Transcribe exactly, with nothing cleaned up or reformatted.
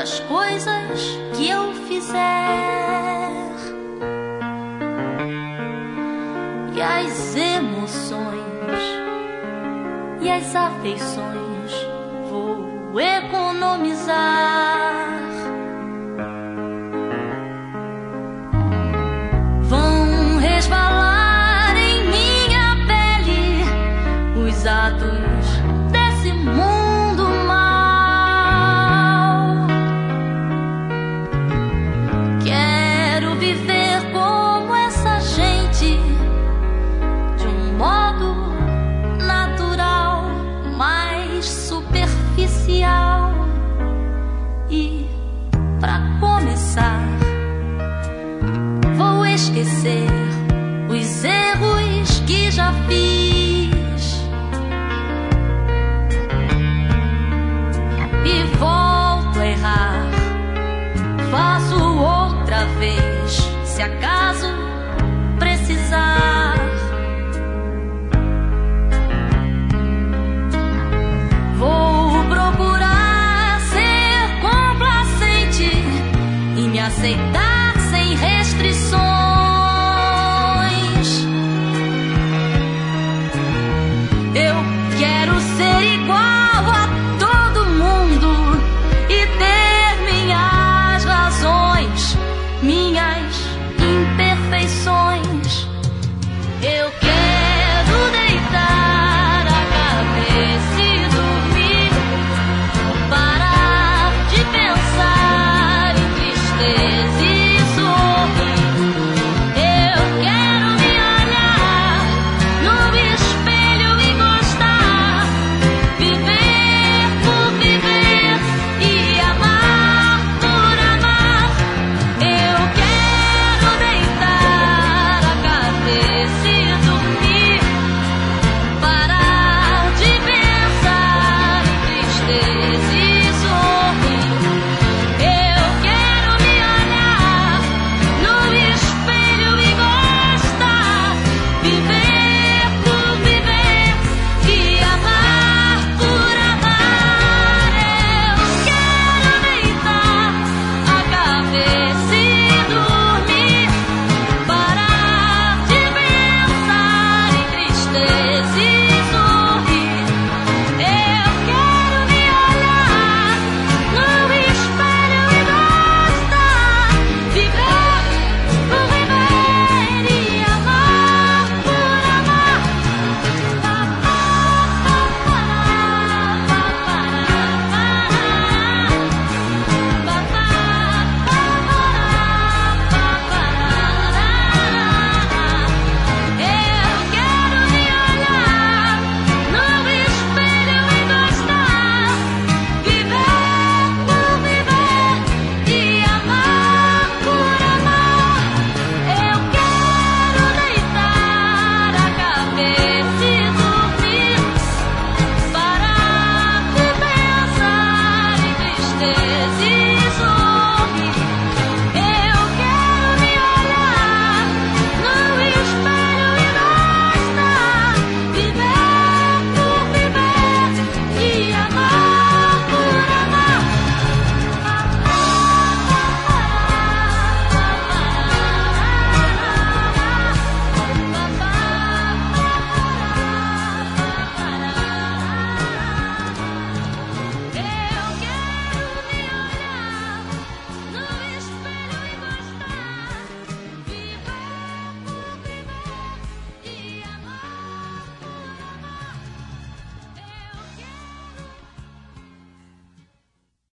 das coisas que eu fizer. E as emoções e as afeições vou economizar. Vão resvalar em minha pele os atos desse mundo mau. Quero viver como essa gente, de um modo natural, mais superficial. E pra começar, vou esquecer os erros que já fiz e volto a errar. Faço outra vez, se acaso precisar. Vou procurar ser complacente e me aceitar